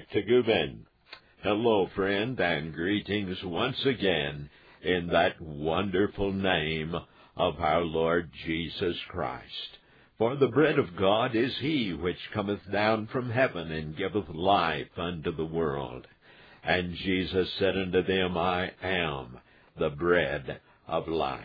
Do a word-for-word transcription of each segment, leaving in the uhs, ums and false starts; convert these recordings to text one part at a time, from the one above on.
Tagubin. Hello, friend, and greetings once again in that wonderful name of our Lord Jesus Christ. For the bread of God is he which cometh down from heaven and giveth life unto the world. And Jesus said unto them, I am the bread of life.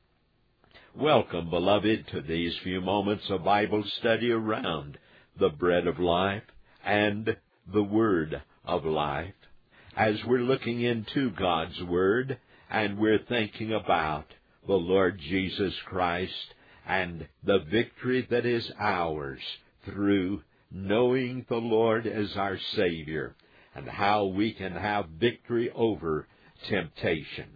Welcome, beloved, to these few moments of Bible study around the bread of life and the word of life, as we're looking into God's word and we're thinking about the Lord Jesus Christ and the victory that is ours through knowing the Lord as our Savior, and how we can have victory over temptation.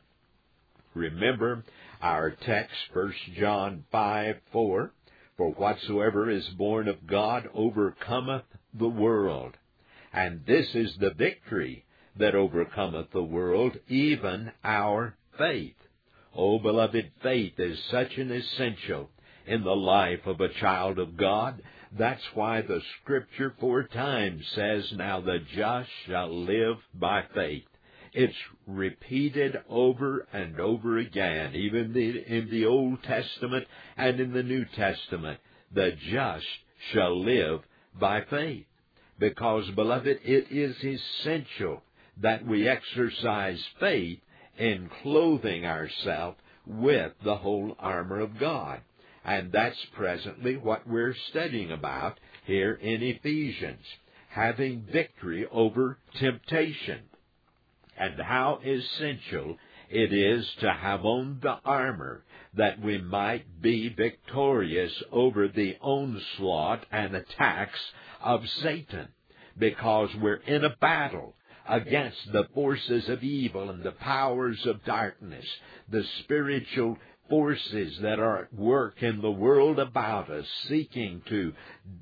Remember our text, First John five four, for whatsoever is born of God overcometh the world. And this is the victory that overcometh the world, even our faith. Oh, beloved, faith is such an essential in the life of a child of God. That's why the Scripture four times says, now the just shall live by faith. It's repeated over and over again, even in the Old Testament and in the New Testament. The just shall live by faith. Because, beloved, it is essential that we exercise faith in clothing ourselves with the whole armor of God. And that's presently what we're studying about here in Ephesians, having victory over temptation, and how essential it is to have on the armor that we might be victorious over the onslaught and attacks of Satan, because we're in a battle against the forces of evil and the powers of darkness, the spiritual forces that are at work in the world about us, seeking to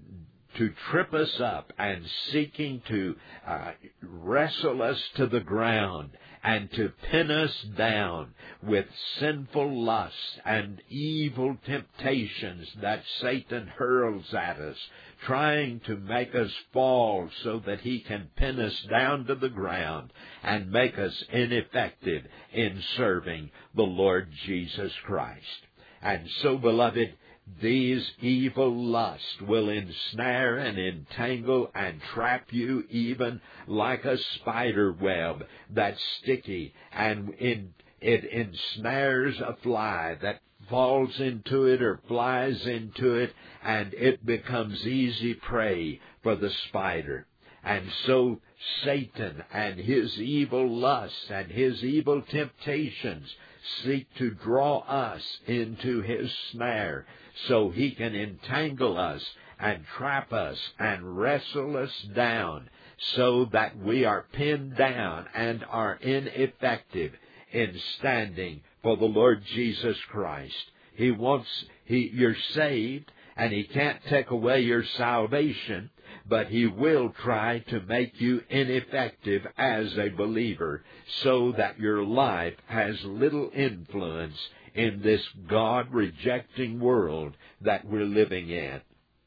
to trip us up and seeking to uh, wrestle us to the ground and to pin us down with sinful lusts and evil temptations that Satan hurls at us, trying to make us fall so that he can pin us down to the ground and make us ineffective in serving the Lord Jesus Christ. And so, beloved, these evil lusts will ensnare and entangle and trap you even like a spider web that's sticky, and in, it ensnares a fly that falls into it or flies into it, and it becomes easy prey for the spider. And so Satan and his evil lusts and his evil temptations seek to draw us into his snare so he can entangle us and trap us and wrestle us down so that we are pinned down and are ineffective in standing for the Lord Jesus Christ. He wants, he, you're saved, and he can't take away your salvation, but he will try to make you ineffective as a believer so that your life has little influence in this God-rejecting world that we're living in.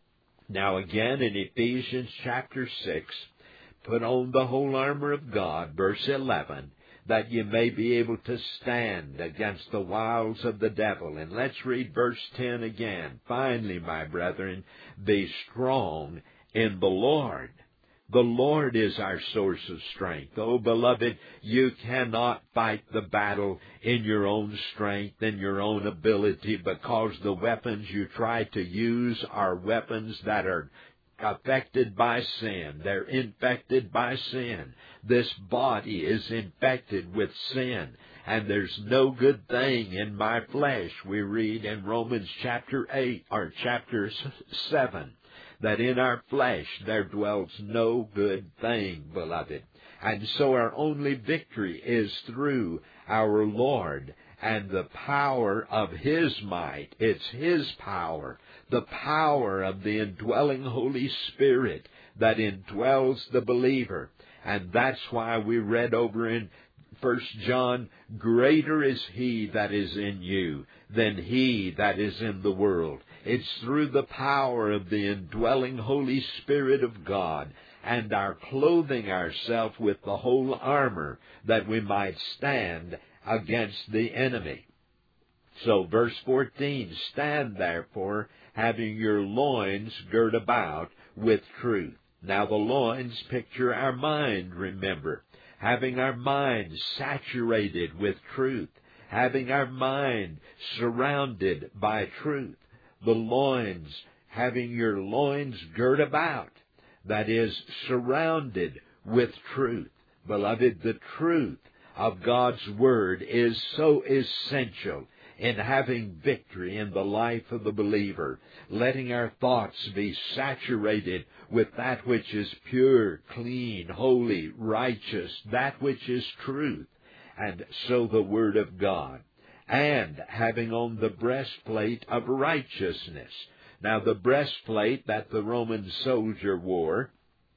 Now again in Ephesians chapter six, put on the whole armor of God, verse eleven, that you may be able to stand against the wiles of the devil. And let's read verse ten again. Finally, my brethren, be strong in the Lord. The Lord is our source of strength. Oh, beloved, you cannot fight the battle in your own strength and your own ability, because the weapons you try to use are weapons that are affected by sin. They're infected by sin. This body is infected with sin, and there's no good thing in my flesh. We read in Romans chapter eight or chapter seven that in our flesh there dwells no good thing, beloved. And so our only victory is through our Lord and the power of his might. It's his power, the power of the indwelling Holy Spirit that indwells the believer. And that's why we read over in First John, greater is he that is in you than he that is in the world. It's through the power of the indwelling Holy Spirit of God and our clothing ourselves with the whole armor, that we might stand against the enemy. So verse fourteen, stand therefore, having your loins girt about with truth. Now the loins picture our mind, remember. Having our mind saturated with truth. Having our mind surrounded by truth. The loins, having your loins girt about. That is, surrounded with truth. Beloved, the truth of God's Word is so essential in having victory in the life of the believer, letting our thoughts be saturated with that which is pure, clean, holy, righteous, that which is truth, and so the Word of God, and having on the breastplate of righteousness. Now, the breastplate that the Roman soldier wore,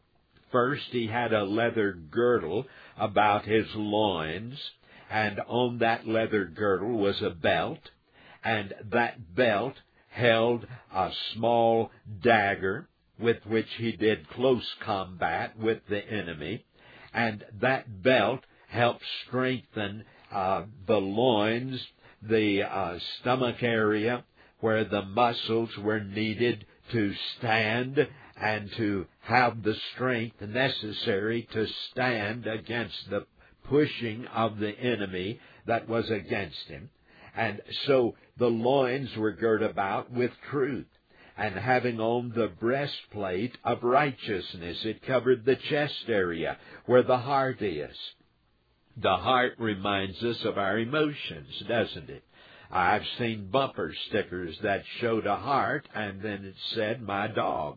first he had a leather girdle about his loins, and on that leather girdle was a belt, and that belt held a small dagger with which he did close combat with the enemy, and that belt helped strengthen uh, the loins, the uh, stomach area, where the muscles were needed to stand and to have the strength necessary to stand against the pushing of the enemy that was against him. And so the loins were girt about with truth, and having on the breastplate of righteousness. It covered the chest area where the heart is. The heart reminds us of our emotions, doesn't it? I've seen bumper stickers that showed a heart, and then it said, my dog.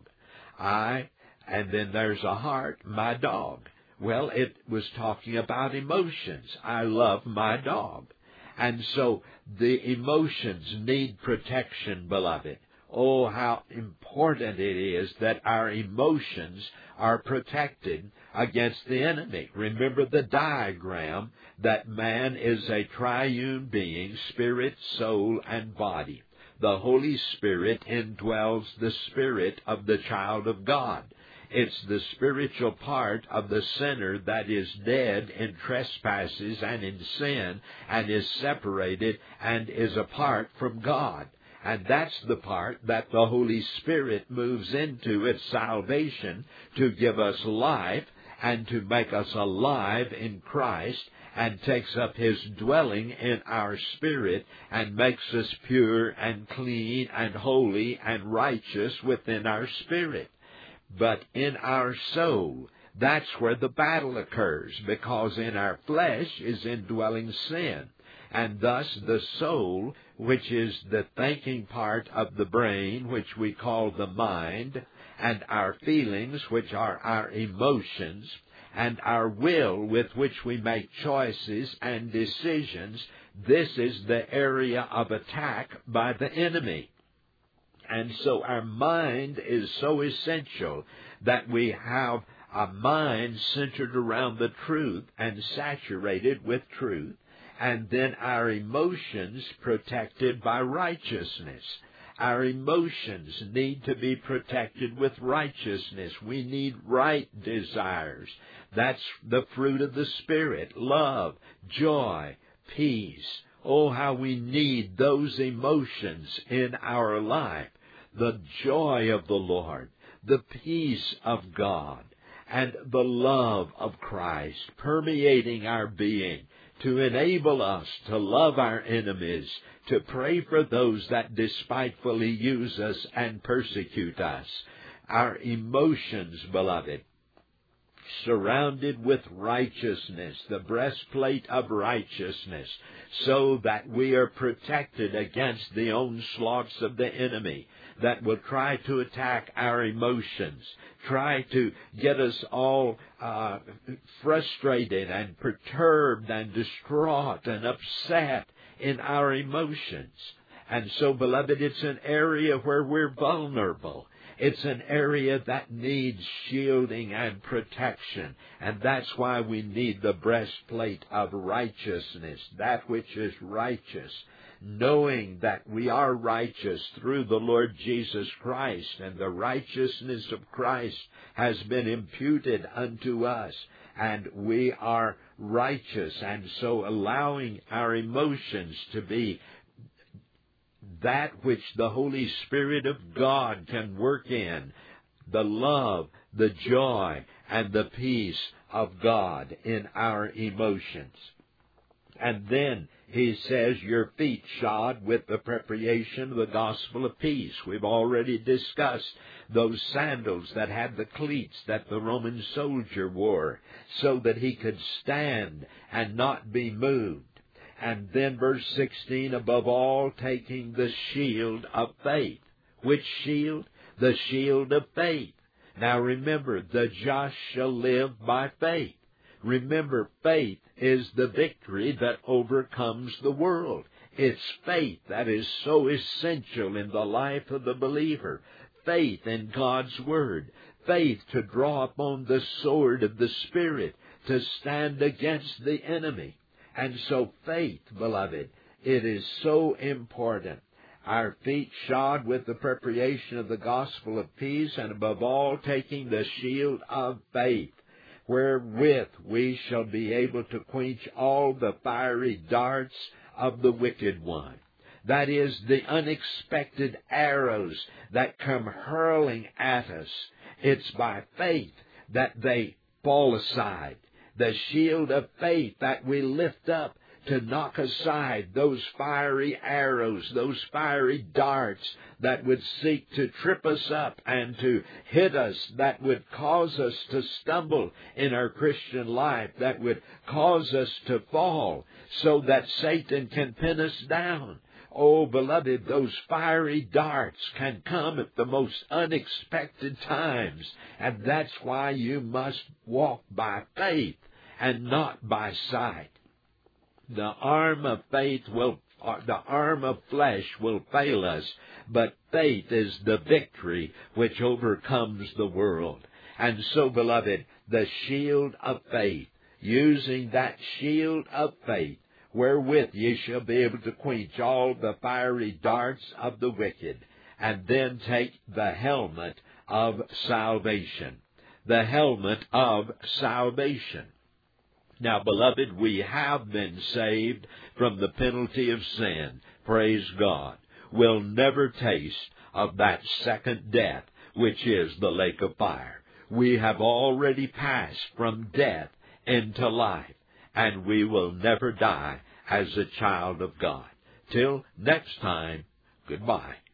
I, and then there's a heart, my dog. Well, it was talking about emotions. I love my dog. And so the emotions need protection, beloved. Oh, how important it is that our emotions are protected against the enemy. Remember the diagram that man is a triune being, spirit, soul, and body. The Holy Spirit indwells the spirit of the child of God. It's the spiritual part of the sinner that is dead in trespasses and in sin and is separated and is apart from God. And that's the part that the Holy Spirit moves into at salvation to give us life and to make us alive in Christ, and takes up His dwelling in our spirit and makes us pure and clean and holy and righteous within our spirit. But in our soul, that's where the battle occurs, because in our flesh is indwelling sin. And thus the soul, which is the thinking part of the brain, which we call the mind, and our feelings, which are our emotions, and our will with which we make choices and decisions, this is the area of attack by the enemy. And so our mind is so essential that we have a mind centered around the truth and saturated with truth, and then our emotions protected by righteousness. Our emotions need to be protected with righteousness. We need right desires. That's the fruit of the Spirit: love, joy, peace. Oh, how we need those emotions in our life. The joy of the Lord, the peace of God, and the love of Christ permeating our being to enable us to love our enemies, to pray for those that despitefully use us and persecute us. Our emotions, beloved, surrounded with righteousness, the breastplate of righteousness, so that we are protected against the onslaughts of the enemy that will try to attack our emotions, try to get us all uh, frustrated and perturbed and distraught and upset in our emotions. And so, beloved, it's an area where we're vulnerable. It's an area that needs shielding and protection. And that's why we need the breastplate of righteousness, that which is righteous. knowing that we are righteous through the Lord Jesus Christ, and the righteousness of Christ has been imputed unto us, and we are righteous, and so allowing our emotions to be that which the Holy Spirit of God can work in, the love, the joy, and the peace of God in our emotions. And then he says, your feet shod with the preparation of the gospel of peace. We've already discussed those sandals that had the cleats that the Roman soldier wore so that he could stand and not be moved. And then verse sixteen, above all, taking the shield of faith. Which shield? The shield of faith. Now remember, the just shall live by faith. Remember, faith is the victory that overcomes the world. It's faith that is so essential in the life of the believer. Faith in God's Word. Faith to draw upon the sword of the Spirit to stand against the enemy. And so faith, beloved, it is so important. Our feet shod with the preparation of the gospel of peace, and above all taking the shield of faith, wherewith we shall be able to quench all the fiery darts of the wicked one. That is, the unexpected arrows that come hurling at us. It's by faith that they fall aside. The shield of faith that we lift up to knock aside those fiery arrows, those fiery darts that would seek to trip us up and to hit us, that would cause us to stumble in our Christian life, that would cause us to fall so that Satan can pin us down. Oh, beloved, those fiery darts can come at the most unexpected times, and that's why you must walk by faith and not by sight. The arm of faith will, the arm of flesh will fail us, but faith is the victory which overcomes the world. And so, beloved, the shield of faith, using that shield of faith, wherewith ye shall be able to quench all the fiery darts of the wicked, and then take the helmet of salvation. The helmet of salvation. Now, beloved, we have been saved from the penalty of sin. Praise God. We'll never taste of that second death, which is the lake of fire. We have already passed from death into life, and we will never die as a child of God. Till next time, goodbye.